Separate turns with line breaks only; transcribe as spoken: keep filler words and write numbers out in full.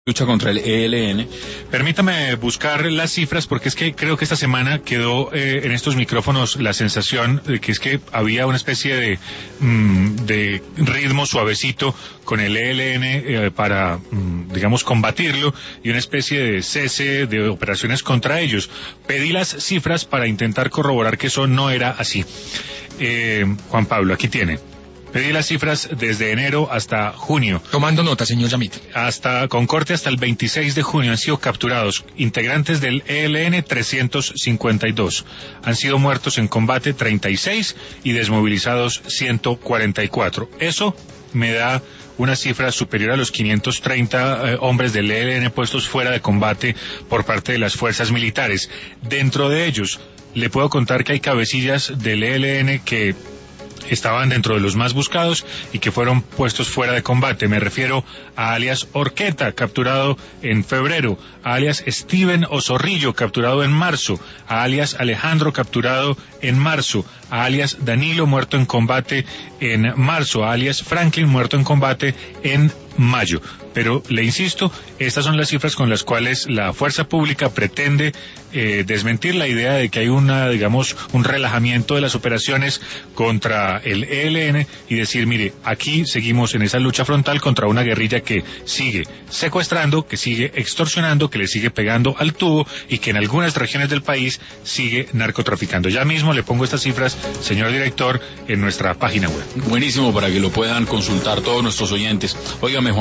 lucha contra el E L N.
Permítame buscar las cifras porque es que creo que esta semana quedó eh, en estos micrófonos la sensación de que es que había una especie de, mm, de ritmo suavecito con el E L N eh, para, mm, digamos, combatirlo y una especie de cese de operaciones contra ellos. Pedí las cifras para intentar corroborar que eso no era así. Eh, Juan Pablo, aquí tiene. Pedí las cifras desde enero hasta junio.
Tomando nota, señor Yamit.
Hasta, con corte hasta el veintiséis de junio han sido capturados integrantes del E L N trescientos cincuenta y dos. Han sido muertos en combate treinta y seis y desmovilizados ciento cuarenta y cuatro. Eso me da una cifra superior a los quinientos treinta eh, hombres del E L N puestos fuera de combate por parte de las fuerzas militares. Dentro de ellos, le puedo contar que hay cabecillas del E L N que estaban dentro de los más buscados y que fueron puestos fuera de combate. Me refiero a alias Orqueta, capturado en febrero, a alias Steven Osorrillo, capturado en marzo, a alias Alejandro, capturado en marzo, a alias Danilo, muerto en combate en marzo, a alias Franklin, muerto en combate en mayo. Pero le insisto, estas son las cifras con las cuales la fuerza pública pretende eh, desmentir la idea de que hay una, digamos, un relajamiento de las operaciones contra el E L N y decir, mire, aquí seguimos en esa lucha frontal contra una guerrilla que sigue secuestrando, que sigue extorsionando, que le sigue pegando al tubo y que en algunas regiones del país sigue narcotraficando. Ya mismo le pongo estas cifras, señor director, en nuestra página web.
Buenísimo, para que lo puedan consultar todos nuestros oyentes. Oiga,